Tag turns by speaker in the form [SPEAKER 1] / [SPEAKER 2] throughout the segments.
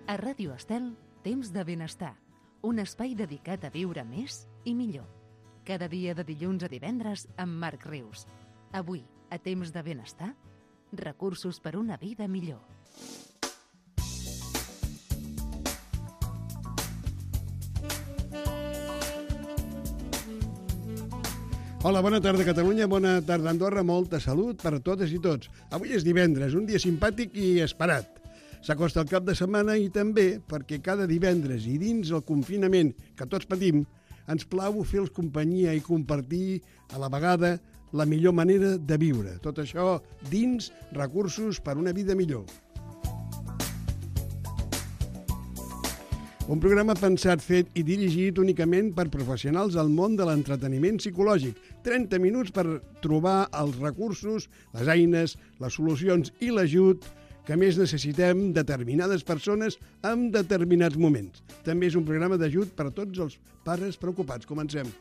[SPEAKER 1] A Ràdio Estel, Temps de Benestar, un espai dedicat a viure més i millor. Cada dia de dilluns a divendres amb Marc Rius. Avui, a Temps de Benestar, recursos per una vida millor.
[SPEAKER 2] Hola, bona tarda Catalunya, bona tarda Andorra, molta salut per a totes i tots. Avui és divendres, un dia simpàtic i esperat. S'acosta el cap de setmana i també perquè cada divendres i dins el confinament que tots patim, ens plau fer-los companyia i compartir a la vegada la millor manera de viure. Tot això dins recursos per una vida millor. Un programa pensat, fet i dirigit únicament per professionals del món de l'entreteniment psicològic. 30 minuts per trobar els recursos, les eines, les solucions i l'ajut que més necessitem determinades persones en determinats moments. També és un programa d'ajut per a tots els pares preocupats. Comencem.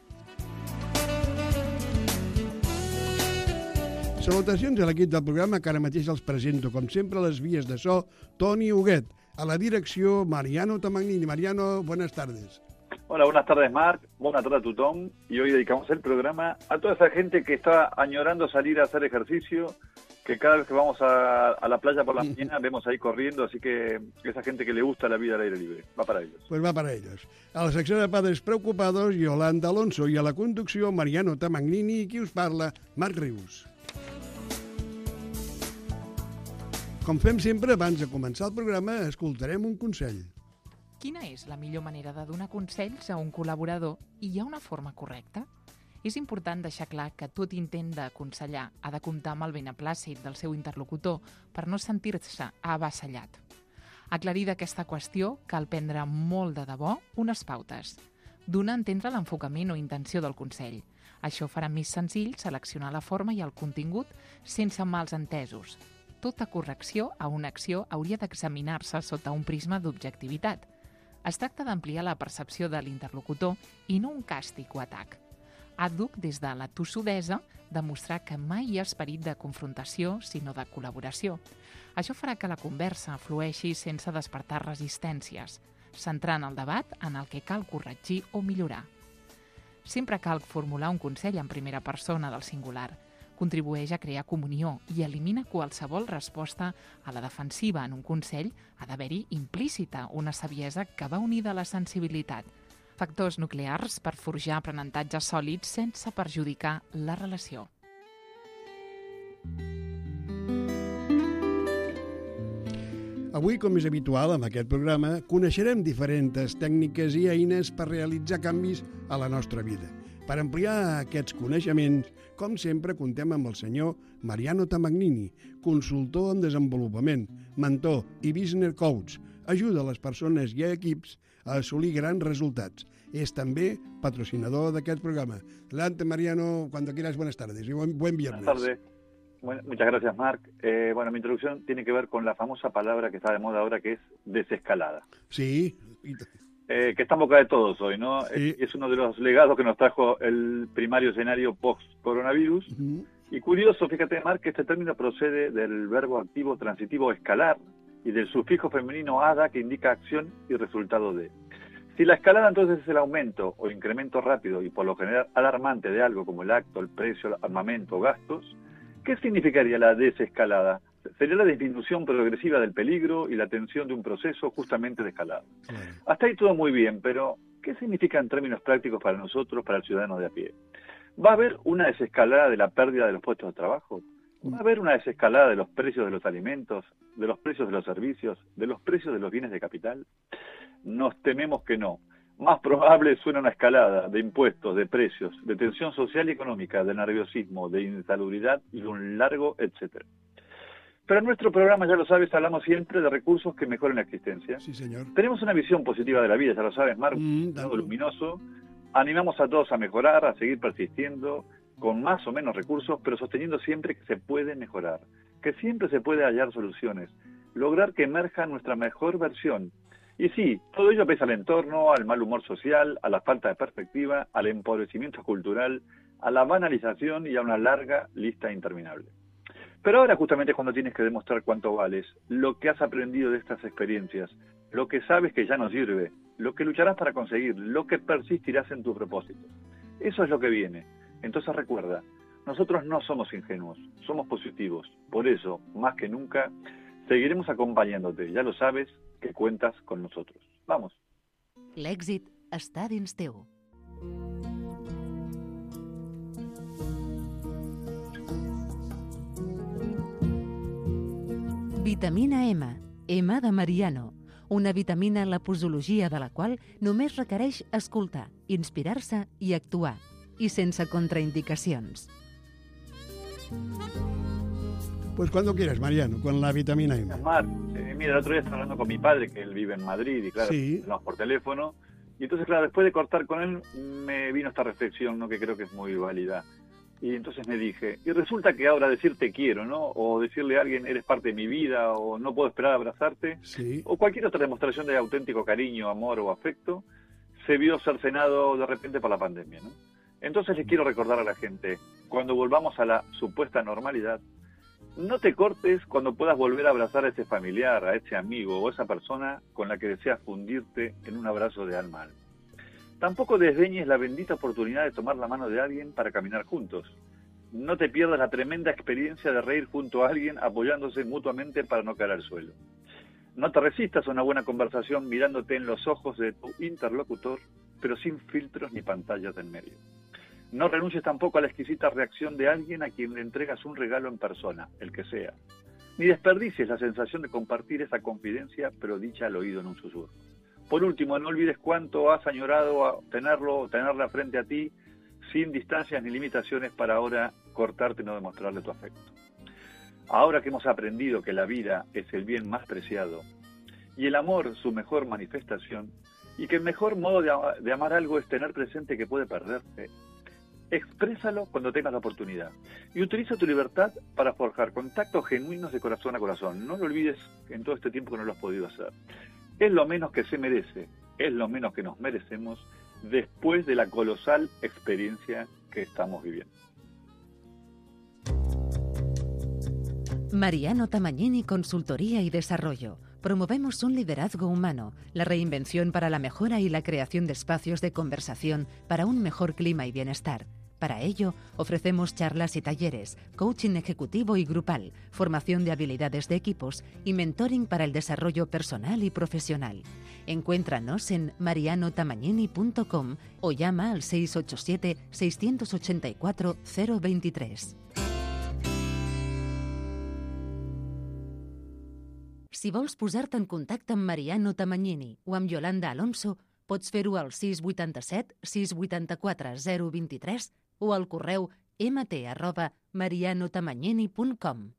[SPEAKER 2] Salutacions a l'equip del programa, que ara mateix els presento, com sempre, a les vies de so, Toni Huguet. A la direcció, Mariano Tamagnini. Mariano, buenas tardes.
[SPEAKER 3] Hola, buenas tardes, Marc. Buenas tardes a Tutón. Y hoy dedicamos el programa a toda esa gente que está añorando salir a hacer ejercicio, que cada vez que vamos a la playa por la mañana vemos ahí corriendo, así que esa gente que le gusta la vida al aire libre, va para ellos.
[SPEAKER 2] Pues va para ellos. A la secció de Padres Preocupados, Yolanda Alonso, i a la conducció, Mariano Tamagnini, i qui us parla, Marc Rius. Com fem sempre, abans de començar el programa, escoltarem un consell.
[SPEAKER 4] Quina és la millor manera de donar consells a un col·laborador i hi ha una forma correcta? És important deixar clar que tot intent d'aconsellar ha de comptar amb el beneplàcit del seu interlocutor per no sentir-se avassallat. Aclarida aquesta qüestió, cal prendre molt de debò unes pautes. Donar a entendre l'enfocament o intenció del consell. Això farà més senzill seleccionar la forma i el contingut sense mals entesos. Tota correcció a una acció hauria d'examinar-se sota un prisma d'objectivitat. Es tracta d'ampliar la percepció de l'interlocutor i no un càstig o atac. Adduc des de la tossudesa demostrar que mai hi ha esperit de confrontació, sinó de col·laboració. Això farà que la conversa flueixi sense despertar resistències, centrant el debat en el que cal corregir o millorar. Sempre cal formular un consell en primera persona del singular. Contribueix a crear comunió i elimina qualsevol resposta a la defensiva. En un consell ha d'haver-hi implícita una saviesa que va unida a la sensibilitat. Factors nuclears per forjar aprenentatges sòlids sense perjudicar la relació.
[SPEAKER 2] Avui, com és habitual en aquest programa, coneixerem diferents tècniques i eines per realitzar canvis a la nostra vida. Per ampliar aquests coneixements, com sempre, contem amb el senyor Mariano Tamagnini, consultor en desenvolupament, mentor i business coach. Ajuda a les persones i a equips a assolir grans resultats. És també patrocinador d'aquest programa. Adelante, Mariano, cuando quieras, buenas tardes y buen viernes.
[SPEAKER 3] Buenas tardes. Bueno, muchas gracias, Marc. Mi introducción tiene que ver con la famosa palabra que está de moda ahora, que es desescalada.
[SPEAKER 2] Sí.
[SPEAKER 3] Que está en boca de todos hoy, ¿no? Sí. Es uno de los legados que nos trajo el primario escenario post-coronavirus. Uh-huh. Y curioso, fíjate, Marc, que este término procede del verbo activo transitivo escalar y del sufijo femenino ada, que indica acción y resultado de. Si la escalada entonces es el aumento o incremento rápido y por lo general alarmante de algo como el acto, el precio, el armamento o gastos, ¿qué significaría la desescalada? Sería la disminución progresiva del peligro y la tensión de un proceso justamente de escalada. Claro. Hasta ahí todo muy bien, pero ¿qué significa en términos prácticos para nosotros, para el ciudadano de a pie? ¿Va a haber una desescalada de la pérdida de los puestos de trabajo? ¿Va a haber una desescalada de los precios de los alimentos, de los precios de los servicios, de los precios de los bienes de capital? Nos tememos que no. Más probable suena una escalada de impuestos, de precios, de tensión social y económica, de nerviosismo, de insalubridad y un largo etcétera. Pero en nuestro programa, ya lo sabes, hablamos siempre de recursos que mejoren la existencia.
[SPEAKER 2] Sí, señor.
[SPEAKER 3] Tenemos una visión positiva de la vida, ya lo sabes, Marc, todo luminoso. Animamos a todos a mejorar, a seguir persistiendo, con más o menos recursos, pero sosteniendo siempre que se puede mejorar, que siempre se puede hallar soluciones, lograr que emerja nuestra mejor versión. Y sí, todo ello pese al entorno, al mal humor social, a la falta de perspectiva, al empobrecimiento cultural, a la banalización y a una larga lista interminable. Pero ahora justamente es cuando tienes que demostrar cuánto vales, lo que has aprendido de estas experiencias, lo que sabes que ya no sirve, lo que lucharás para conseguir, lo que persistirás en tus propósitos. Eso es lo que viene. Entonces recuerda, nosotros no somos ingenuos, somos positivos. Por eso, más que nunca, seguiremos acompañándote. Ya lo sabes que cuentas con nosotros. Vamos.
[SPEAKER 1] L'èxit està dins teu. Vitamina M, M de Mariano, una vitamina en la posologia de la qual només requereix escoltar, inspirar-se i actuar, i sense contraindicacions.
[SPEAKER 2] Pues cuando quieras, Mariano, con la vitamina M.
[SPEAKER 3] Mar, mira, el otro día estaba hablando con mi padre, que él vive en Madrid, y claro,
[SPEAKER 2] Sí.
[SPEAKER 3] hablamos por teléfono, y entonces, claro, después de cortar con él, me vino esta reflexión, ¿no?, que creo que es muy válida. Y entonces me dije, y resulta que ahora decir te quiero, ¿no?, o decirle a alguien eres parte de mi vida, o no puedo esperar a abrazarte,
[SPEAKER 2] Sí.
[SPEAKER 3] o cualquier otra demostración de auténtico cariño, amor o afecto, se vio cercenado de repente por la pandemia, ¿no? Entonces les quiero recordar a la gente, cuando volvamos a la supuesta normalidad, no te cortes cuando puedas volver a abrazar a ese familiar, a ese amigo o a esa persona con la que deseas fundirte en un abrazo de alma a alma. Tampoco desdeñes la bendita oportunidad de tomar la mano de alguien para caminar juntos. No te pierdas la tremenda experiencia de reír junto a alguien apoyándose mutuamente para no caer al suelo. No te resistas a una buena conversación mirándote en los ojos de tu interlocutor, pero sin filtros ni pantallas en medio. No renuncies tampoco a la exquisita reacción de alguien a quien le entregas un regalo en persona, el que sea. Ni desperdicies la sensación de compartir esa confidencia, pero dicha al oído en un susurro. Por último, no olvides cuánto has añorado a tenerla frente a ti, sin distancias ni limitaciones para ahora cortarte y no demostrarle tu afecto. Ahora que hemos aprendido que la vida es el bien más preciado y el amor su mejor manifestación, y que el mejor modo de amar algo es tener presente que puede perderse, exprésalo cuando tengas la oportunidad y utiliza tu libertad para forjar contactos genuinos de corazón a corazón. No lo olvides en todo este tiempo que no lo has podido hacer. Es lo menos que se merece, es lo menos que nos merecemos después de la colosal experiencia que estamos viviendo.
[SPEAKER 1] Mariano Tamagnini Consultoría y Desarrollo. Promovemos un liderazgo humano, la reinvención para la mejora y la creación de espacios de conversación para un mejor clima y bienestar. Para ello, ofrecemos charlas y talleres, coaching ejecutivo y grupal, formación de habilidades de equipos y mentoring para el desarrollo personal y profesional. Encuéntranos en marianotamagnini.com o llama al 687 684 023. Si vols posar-te en contacte amb Mariano Tamagnini o amb Yolanda Alonso, pots fer-ho al 687 684 023 o al correu mt@marianotamagnini.com.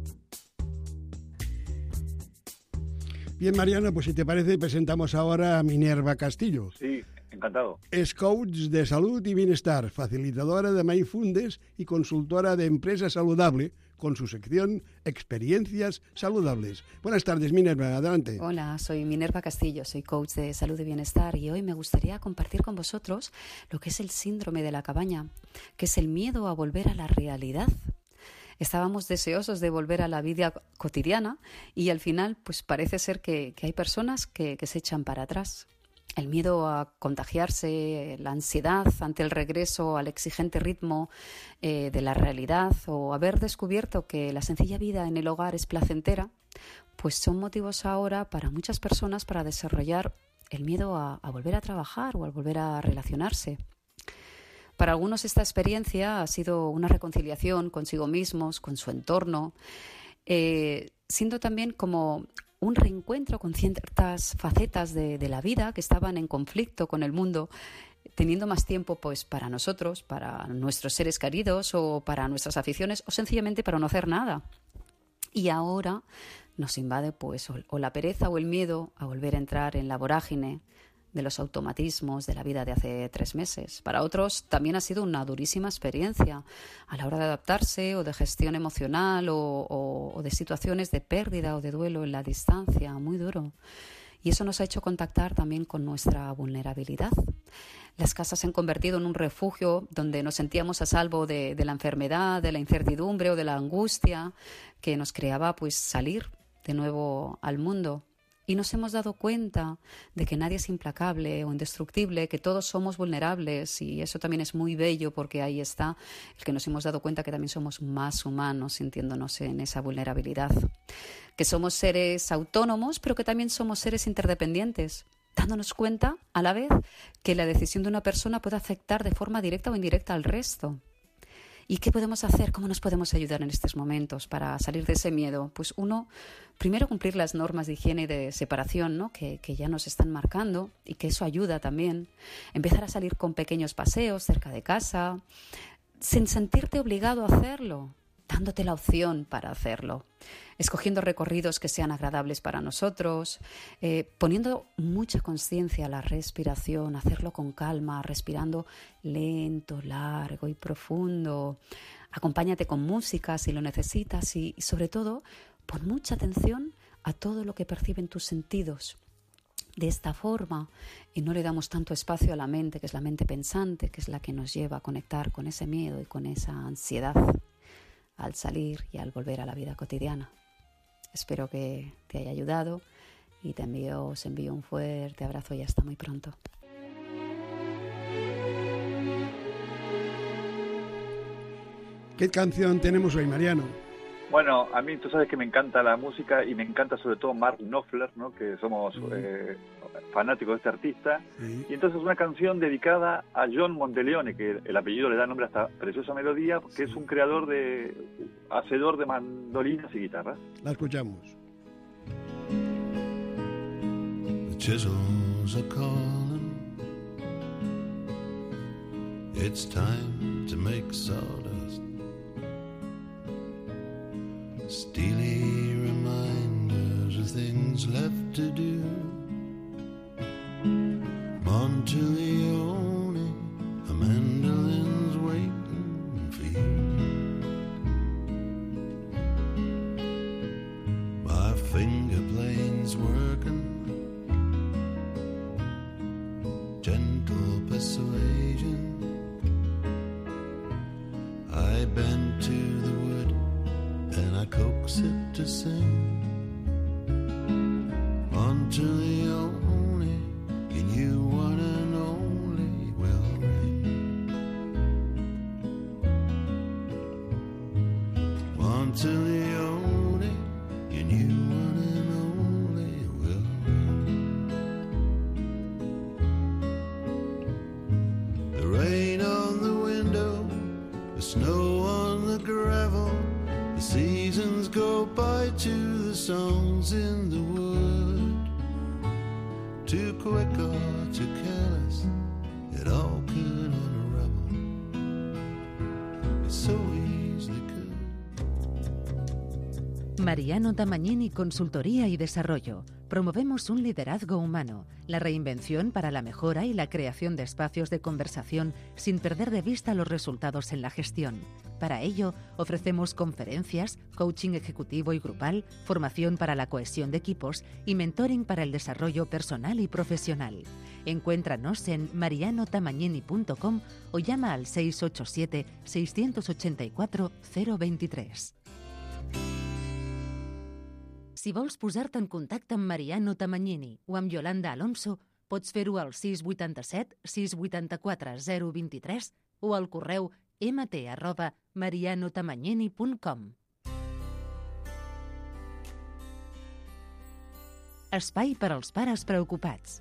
[SPEAKER 2] Bien, Mariano, pues si te parece, presentamos ahora a Minerva Castillo.
[SPEAKER 3] Sí, encantado.
[SPEAKER 2] Es coach de salud y bienestar, facilitadora de Mindfulness y consultora de empresa saludable, con su sección Experiencias Saludables. Buenas tardes, Minerva, adelante.
[SPEAKER 5] Hola, soy Minerva Castillo, soy coach de salud y bienestar y hoy me gustaría compartir con vosotros lo que es el síndrome de la cabaña, que es el miedo a volver a la realidad. Estábamos deseosos de volver a la vida cotidiana y al final pues parece ser que hay personas que se echan para atrás. El miedo a contagiarse, la ansiedad ante el regreso al exigente ritmo de la realidad o haber descubierto que la sencilla vida en el hogar es placentera, pues son motivos ahora para muchas personas para desarrollar el miedo a volver a trabajar o a volver a relacionarse. Para algunos esta experiencia ha sido una reconciliación consigo mismos, con su entorno, siendo también como un reencuentro con ciertas facetas de la vida que estaban en conflicto con el mundo, teniendo más tiempo pues para nosotros, para nuestros seres queridos o para nuestras aficiones o sencillamente para no hacer nada. Y ahora nos invade pues o la pereza o el miedo a volver a entrar en la vorágine de los automatismos de la vida de hace 3 meses. Para otros también ha sido una durísima experiencia a la hora de adaptarse o de gestión emocional o de situaciones de pérdida o de duelo en la distancia, muy duro. Y eso nos ha hecho contactar también con nuestra vulnerabilidad. Las casas se han convertido en un refugio donde nos sentíamos a salvo de la enfermedad, de la incertidumbre o de la angustia que nos creaba pues salir de nuevo al mundo. y nos hemos dado cuenta de que nadie es implacable o indestructible, que todos somos vulnerables, y eso también es muy bello porque ahí está el que nos hemos dado cuenta que también somos más humanos sintiéndonos en esa vulnerabilidad, que somos seres autónomos pero que también somos seres interdependientes, dándonos cuenta a la vez que la decisión de una persona puede afectar de forma directa o indirecta al resto. ¿Y qué podemos hacer? ¿Cómo nos podemos ayudar en estos momentos para salir de ese miedo? Pues uno, primero cumplir las normas de higiene y de separación, ¿no? que ya nos están marcando y que eso ayuda también. Empezar a salir con pequeños paseos cerca de casa, sin sentirte obligado a hacerlo, dándote la opción para hacerlo, escogiendo recorridos que sean agradables para nosotros, poniendo mucha conciencia a la respiración, hacerlo con calma, respirando lento, largo y profundo. Acompáñate con música si lo necesitas y sobre todo, pon mucha atención a todo lo que perciben tus sentidos. De esta forma, y no le damos tanto espacio a la mente, que es la mente pensante, que es la que nos lleva a conectar con ese miedo y con esa ansiedad al salir y al volver a la vida cotidiana. Espero que te haya ayudado y os envío un fuerte abrazo y hasta muy pronto.
[SPEAKER 2] ¿Qué canción tenemos hoy, Mariano?
[SPEAKER 3] Bueno, a mí tú sabes que me encanta la música y me encanta sobre todo Mark Knopfler, ¿no? Que somos fanáticos de este artista. Sí. Y entonces una canción dedicada a John Monteleone, que el apellido le da nombre a esta preciosa melodía, que es un hacedor de mandolinas y guitarras.
[SPEAKER 2] La escuchamos.
[SPEAKER 6] The chisels are calling. It's time to make sawdust. Steely reminders of things left to do. Monteleone, a mandolin's waiting for you. My finger plane's working, gentle persuasion. I bend to the wood and I coax it to sing. Monteleone, in you one and only will ring. Monteleone, in you one and only will ring. The rain on the window, the snow on the gravel. The seasons go by to the songs in the wood. Too quick or too careless, it all could unravel. It so easily could.
[SPEAKER 1] Mariano Tamagnini Consultoría y Desarrollo. Promovemos un liderazgo humano, la reinvención para la mejora y la creación de espacios de conversación sin perder de vista los resultados en la gestión. Para ello, ofrecemos conferencias, coaching ejecutivo y grupal, formación para la cohesión de equipos y mentoring para el desarrollo personal y profesional. Encuéntranos en marianotamagnini.com o llama al 687-684-023. Si vols posar-te en contacte amb Mariano Tamagnini o amb Yolanda Alonso, pots fer-ho al 687 684 023 o al correu mt@marianotamagnini.com. Espai per als pares preocupats.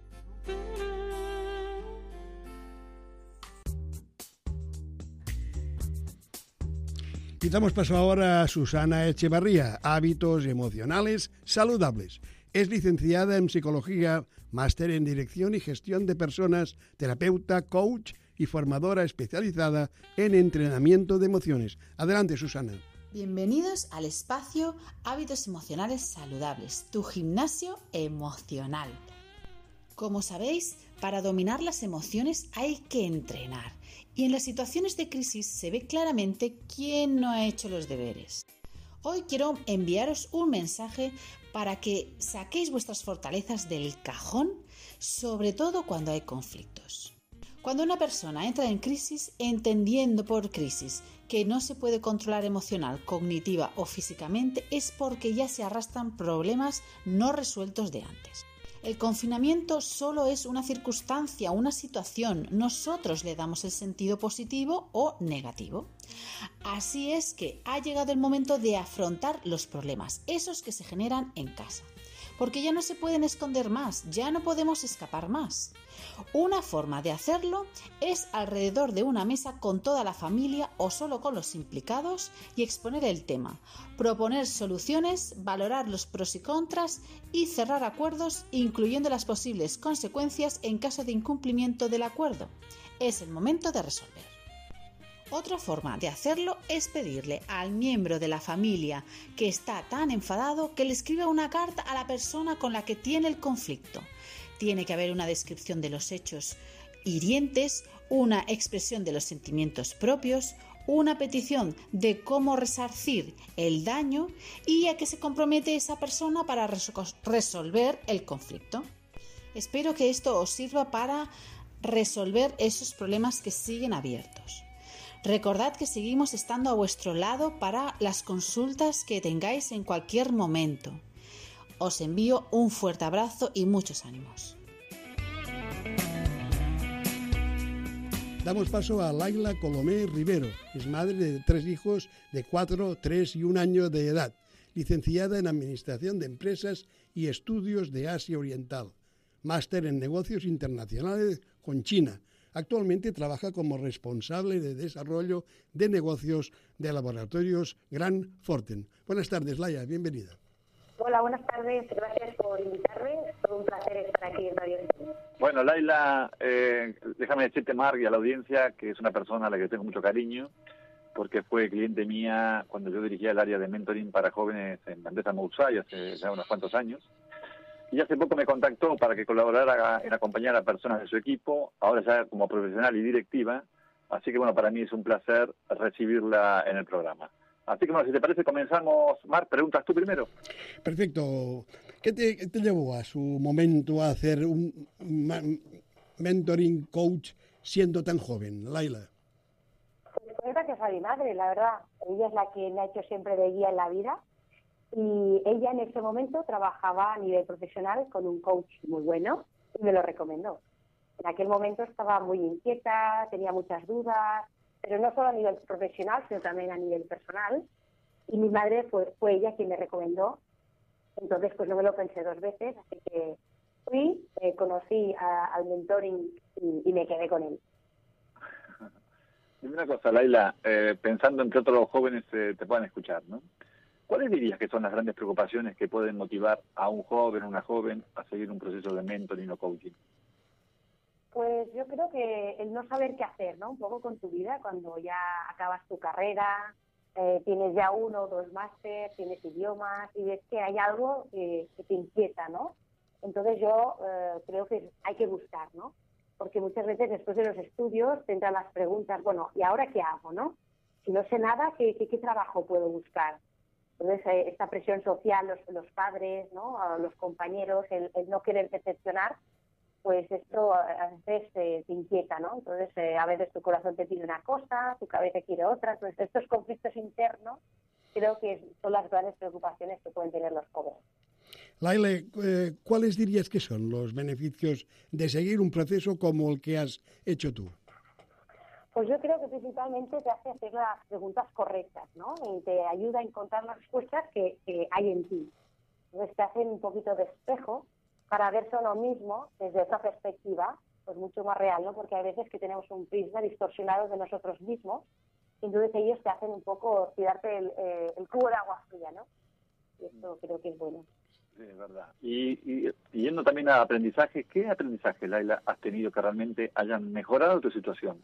[SPEAKER 2] Y damos paso ahora a Susana Echevarría, Hábitos Emocionales Saludables. Es licenciada en Psicología, máster en Dirección y Gestión de Personas, terapeuta, coach y formadora especializada en entrenamiento de emociones. Adelante, Susana.
[SPEAKER 7] Bienvenidos al espacio Hábitos Emocionales Saludables, tu gimnasio emocional. Como sabéis, para dominar las emociones hay que entrenar. Y en las situaciones de crisis se ve claramente quién no ha hecho los deberes. Hoy quiero enviaros un mensaje para que saquéis vuestras fortalezas del cajón, sobre todo cuando hay conflictos. Cuando una persona entra en crisis, entendiendo por crisis que no se puede controlar emocional, cognitiva o físicamente, es porque ya se arrastran problemas no resueltos de antes. El confinamiento solo es una circunstancia, una situación. Nosotros le damos el sentido positivo o negativo. Así es que ha llegado el momento de afrontar los problemas, esos que se generan en casa. Porque ya no se pueden esconder más, ya no podemos escapar más. Una forma de hacerlo es alrededor de una mesa con toda la familia o solo con los implicados y exponer el tema, proponer soluciones, valorar los pros y contras y cerrar acuerdos, incluyendo las posibles consecuencias en caso de incumplimiento del acuerdo. Es el momento de resolver. Otra forma de hacerlo es pedirle al miembro de la familia que está tan enfadado que le escriba una carta a la persona con la que tiene el conflicto. Tiene que haber una descripción de los hechos hirientes, una expresión de los sentimientos propios, una petición de cómo resarcir el daño y a qué se compromete esa persona para resolver el conflicto. Espero que esto os sirva para resolver esos problemas que siguen abiertos. Recordad que seguimos estando a vuestro lado para las consultas que tengáis en cualquier momento. Os envío un fuerte abrazo y muchos ánimos.
[SPEAKER 2] Damos paso a Laila Colomé Rivero. Es madre de 3 hijos de 4, 3 y 1 año de edad. Licenciada en Administración de Empresas y Estudios de Asia Oriental. Máster en Negocios Internacionales con China. Actualmente trabaja como responsable de desarrollo de negocios de laboratorios Grant Thornton. Buenas tardes, Laia, bienvenida.
[SPEAKER 8] Hola, buenas tardes, gracias por invitarme. Es todo un placer estar aquí en Radio España.
[SPEAKER 3] Bueno, Laila, déjame decirte, Marc, y a la audiencia, que es una persona a la que tengo mucho cariño, porque fue cliente mía cuando yo dirigía el área de mentoring para jóvenes en la empresa Moussay hace ya unos cuantos años. Y hace poco me contactó para que colaborara en acompañar a personas de su equipo, ahora ya como profesional y directiva. Así que, bueno, para mí es un placer recibirla en el programa. Así que, bueno, si te parece, comenzamos. Marc, ¿preguntas tú primero?
[SPEAKER 2] Perfecto. ¿Qué te llevó a su momento a hacer un mentoring coach siendo tan joven, Laila?
[SPEAKER 8] Pues gracias a mi madre, la verdad. Ella es la que me ha hecho siempre de guía en la vida. Y ella en ese momento trabajaba a nivel profesional con un coach muy bueno y me lo recomendó. En aquel momento estaba muy inquieta, tenía muchas dudas, pero no solo a nivel profesional, sino también a nivel personal. Y mi madre fue ella quien me recomendó. Entonces, pues no me lo pensé 2 veces, así que fui, conocí al mentoring y me quedé con él.
[SPEAKER 3] Dime una cosa, Laila, pensando en que otros jóvenes te puedan escuchar, ¿no? ¿Cuáles dirías que son las grandes preocupaciones que pueden motivar a un joven o una joven a seguir un proceso de mentoring o coaching?
[SPEAKER 8] Pues yo creo que el no saber qué hacer, ¿no? Un poco con tu vida, cuando ya acabas tu carrera, tienes ya 1 o 2 máster, tienes idiomas y ves que hay algo que te inquieta, ¿no? Entonces yo creo que hay que buscar, ¿no? Porque muchas veces después de los estudios te entran las preguntas, bueno, ¿y ahora qué hago, no? Si no sé nada, ¿qué trabajo puedo buscar? Entonces, esta presión social, los padres, ¿no? Los compañeros, el no querer decepcionar, pues esto a veces te inquieta, ¿no? Entonces, a veces tu corazón te pide una cosa, tu cabeza quiere otra. Entonces, estos conflictos internos creo que son las grandes preocupaciones que pueden tener los jóvenes.
[SPEAKER 2] Laila, ¿cuáles dirías que son los beneficios de seguir un proceso como el que has hecho tú?
[SPEAKER 8] Pues yo creo que principalmente te hace hacer las preguntas correctas, ¿no? Y te ayuda a encontrar las respuestas que hay en ti. Entonces te hacen un poquito de espejo para verse a uno mismo desde otra perspectiva, pues mucho más real, ¿no? Porque hay veces que tenemos un prisma distorsionado de nosotros mismos, y entonces ellos te hacen un poco tirarte el cubo de agua fría, ¿no? Y esto creo que es bueno.
[SPEAKER 3] Sí, es verdad. Y yendo también a aprendizaje, ¿qué aprendizaje, Laila, has tenido que realmente hayan mejorado tu situación?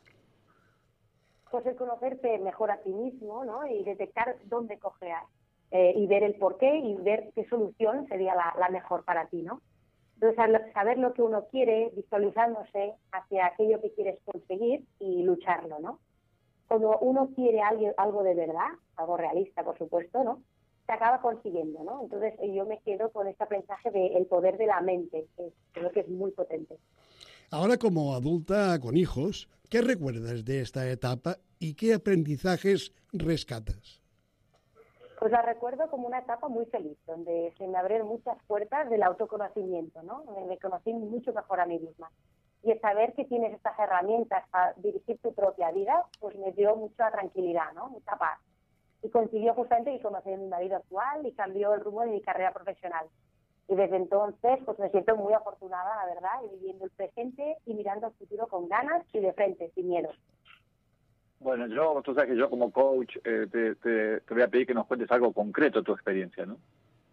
[SPEAKER 8] Pues el conocerte mejor a ti mismo, ¿no? Y detectar dónde cojear y ver el porqué y ver qué solución sería la mejor para ti, ¿no? Entonces, saber lo que uno quiere, visualizándose hacia aquello que quieres conseguir y lucharlo, ¿no? Cuando uno quiere algo de verdad, algo realista, por supuesto, ¿no? Se acaba consiguiendo, ¿no? Entonces, yo me quedo con este aprendizaje del poder de la mente, que creo que es muy potente.
[SPEAKER 2] Ahora, como adulta con hijos, ¿qué recuerdas de esta etapa y qué aprendizajes rescatas?
[SPEAKER 8] Pues la recuerdo como una etapa muy feliz, donde se me abrieron muchas puertas del autoconocimiento, ¿no? Me conocí mucho mejor a mí misma. Y el saber que tienes estas herramientas para dirigir tu propia vida, pues me dio mucha tranquilidad, ¿no? Mucha paz. Y coincidió justamente que conocí a mi marido actual y cambió el rumbo de mi carrera profesional. Y desde entonces, pues me siento muy afortunada, la verdad, y viviendo el presente y mirando al futuro con ganas y de frente, sin miedo.
[SPEAKER 3] Bueno, tú sabes que yo como coach te voy a pedir que nos cuentes algo concreto de tu experiencia, ¿no?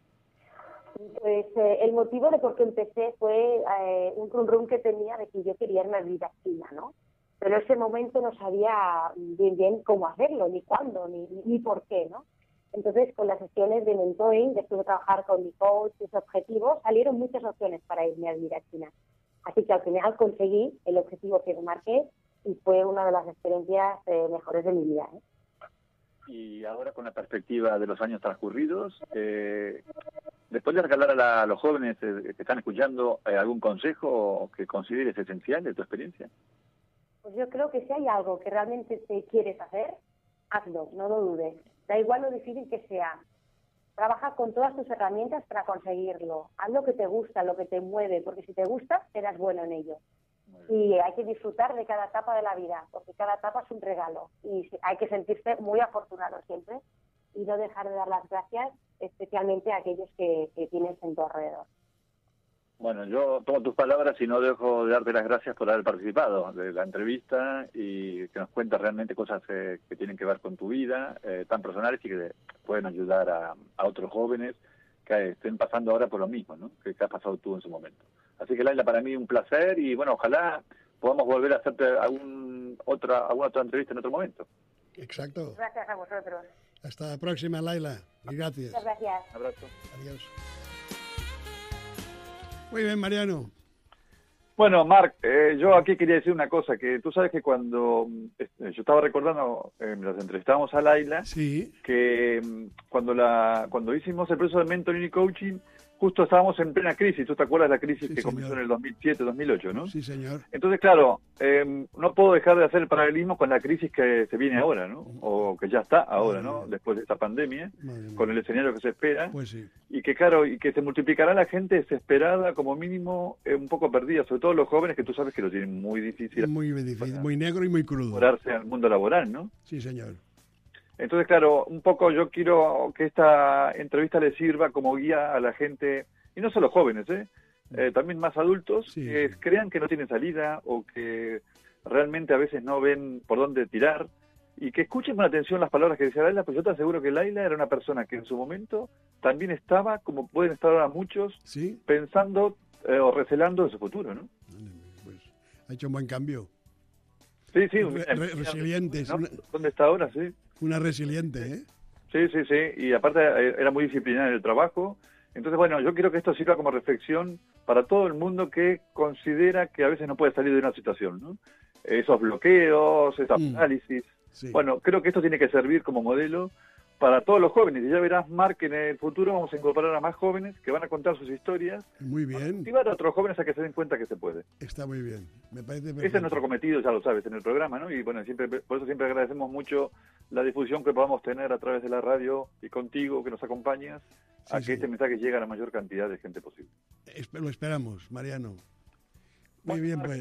[SPEAKER 8] Pues el motivo de por qué empecé fue un rum que tenía de que yo quería irme a vivir a China, ¿no? Pero en ese momento no sabía bien cómo hacerlo, ni cuándo, ni por qué, ¿no? Entonces, con las sesiones de mentoring, después de trabajar con mi coach, sus objetivos, salieron muchas opciones para irme a vivir a China. Así que al final conseguí el objetivo que me marqué y fue una de las experiencias mejores de mi vida, ¿eh?
[SPEAKER 3] Y ahora, con la perspectiva de los años transcurridos, después de regalar a los jóvenes que están escuchando algún consejo que consideres esencial de tu experiencia.
[SPEAKER 8] Pues yo creo que si hay algo que realmente te quieres hacer, hazlo, no lo dudes. Da igual lo difícil que sea. Trabaja con todas tus herramientas para conseguirlo. Haz lo que te gusta, lo que te mueve, porque si te gusta, serás bueno en ello. Y hay que disfrutar de cada etapa de la vida, porque cada etapa es un regalo. Y hay que sentirse muy afortunado siempre y no dejar de dar las gracias, especialmente a aquellos que tienes en tu alrededor.
[SPEAKER 3] Bueno, yo tomo tus palabras y no dejo de darte las gracias por haber participado de la entrevista y que nos cuentas realmente cosas que tienen que ver con tu vida, tan personales y que pueden ayudar a otros jóvenes que estén pasando ahora por lo mismo, ¿no? Que has pasado tú en su momento. Así que, Laila, para mí un placer y, bueno, ojalá podamos volver a hacerte alguna otra entrevista en otro momento.
[SPEAKER 2] Exacto.
[SPEAKER 8] Gracias a vosotros.
[SPEAKER 2] Hasta la próxima, Laila. Y gracias.
[SPEAKER 8] Muchas gracias.
[SPEAKER 3] Un abrazo.
[SPEAKER 2] Adiós. Muy bien, Mariano.
[SPEAKER 3] Bueno, Marc, yo aquí quería decir una cosa, que tú sabes que cuando yo estaba recordando, mientras entrevistábamos a Laila,
[SPEAKER 2] sí,
[SPEAKER 3] que cuando hicimos el proceso de mentoring y coaching, justo estábamos en plena crisis. ¿Tú te acuerdas de la crisis que comenzó en el 2007-2008, no?
[SPEAKER 2] Sí, señor.
[SPEAKER 3] Entonces, claro, no puedo dejar de hacer el paralelismo con la crisis que se viene ahora, ¿no? O que ya está ahora, ¿no? Después de esta pandemia, con el escenario que se espera.
[SPEAKER 2] Pues sí.
[SPEAKER 3] Y que, claro, y que se multiplicará la gente desesperada, como mínimo, un poco perdida, sobre todo los jóvenes, que tú sabes que lo tienen muy difícil.
[SPEAKER 2] Muy difícil, muy negro y muy crudo.
[SPEAKER 3] Incorporarse al mundo laboral, ¿no?
[SPEAKER 2] Sí, señor.
[SPEAKER 3] Entonces, claro, un poco yo quiero que esta entrevista le sirva como guía a la gente, y no solo jóvenes, también más adultos,
[SPEAKER 2] sí,
[SPEAKER 3] que crean que no tienen salida o que realmente a veces no ven por dónde tirar, y que escuchen con atención las palabras que decía Laila, pues yo te aseguro que Laila era una persona que en su momento también estaba, como pueden estar ahora muchos,
[SPEAKER 2] ¿sí?,
[SPEAKER 3] pensando o recelando de su futuro, ¿no?
[SPEAKER 2] Pues ha hecho un buen cambio.
[SPEAKER 3] Sí,
[SPEAKER 2] resiliente.
[SPEAKER 3] ¿no? ¿Dónde está ahora? Sí.
[SPEAKER 2] Una resiliente, ¿eh?
[SPEAKER 3] Sí. Y aparte era muy disciplinada en el trabajo. Entonces, bueno, yo quiero que esto sirva como reflexión para todo el mundo que considera que a veces no puede salir de una situación, ¿no? Esos bloqueos, esos análisis. Sí. Bueno, creo que esto tiene que servir como modelo para todos los jóvenes. Y ya verás, Marc, que en el futuro vamos a incorporar a más jóvenes que van a contar sus historias.
[SPEAKER 2] Muy bien.
[SPEAKER 3] Para motivar a otros jóvenes a que se den cuenta que se puede.
[SPEAKER 2] Está muy bien. Me parece perfecto.
[SPEAKER 3] Ese es nuestro cometido, ya lo sabes, en el programa, ¿no? Y bueno, por eso siempre agradecemos mucho la difusión que podamos tener a través de la radio y contigo, que nos acompañas, a que este mensaje llegue a la mayor cantidad de gente posible.
[SPEAKER 2] Lo esperamos, Mariano. Muy bien, pues.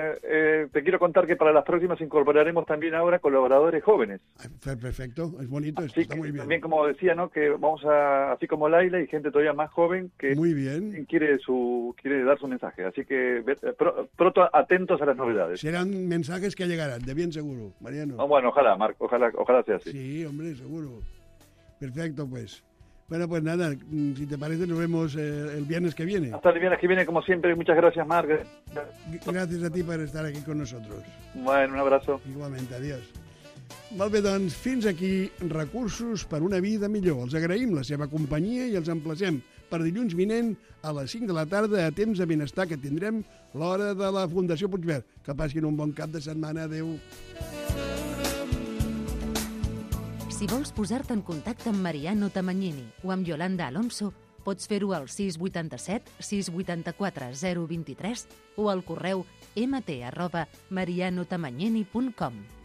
[SPEAKER 3] Te quiero contar que para las próximas incorporaremos también ahora colaboradores jóvenes.
[SPEAKER 2] Perfecto, es bonito, esto está muy bien.
[SPEAKER 3] También, como decía, ¿no?, que vamos a, así como Laila y gente todavía más joven que
[SPEAKER 2] muy bien
[SPEAKER 3] quiere dar su mensaje. Así que pronto atentos a las novedades.
[SPEAKER 2] Serán mensajes que llegarán, de bien seguro, Mariano.
[SPEAKER 3] Oh, bueno, ojalá, Marc, ojalá sea así.
[SPEAKER 2] Sí, hombre, seguro. Perfecto, pues. Bueno, pues nada, si te parece, nos vemos el viernes que viene.
[SPEAKER 3] Hasta el viernes que viene, como siempre. Muchas gracias, Marc.
[SPEAKER 2] Gracias a ti por estar aquí con nosotros.
[SPEAKER 3] Bueno, un abrazo.
[SPEAKER 2] Igualment, adiós. Molt bé, doncs, fins aquí Recursos per una vida millor. Els agraïm la seva companyia i els emplacem per dilluns vinent a les 5 de la tarda a Temps de Benestar, que tindrem l'hora de la Fundació Puigverd. Que passin un bon cap de setmana. Adéu.
[SPEAKER 1] Si vols posar-te en contacte amb Mariano Tamagnini o amb Yolanda Alonso, Pots fer-ho al 687 684 023 o al correu mt@marianotamanyeni.com.